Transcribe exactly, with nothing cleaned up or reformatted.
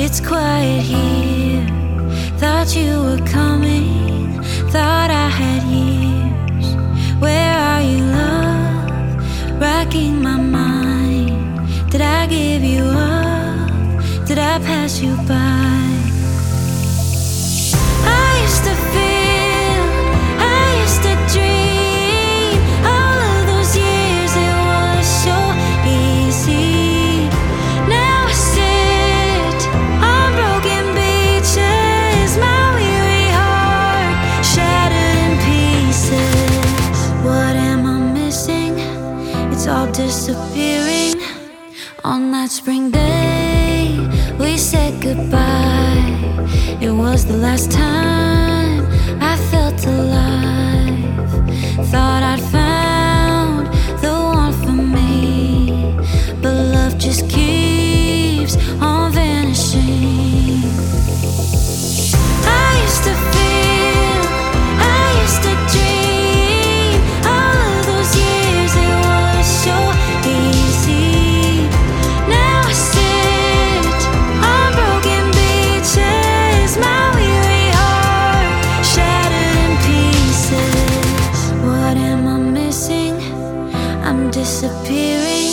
It's quiet here. Thought you were coming. Thought I had years. Where are you, love? Racking my mind. Did I give you up? Did I pass you by? I used to feel, I used to dream. All of those years it was so easy. Now I sit on broken beaches, my weary heart shattered in pieces. What am I missing? It's all disappearing. On that spring day we said goodbye. It was the last time I felt alive. Thought I'd found the one for me, but love just keeps on vanishing. I used to feel, I used to dream. All of those years it was so easy. Now I sit on broken beaches, my weary heart shattered in pieces. What am I missing? I'm disappearing.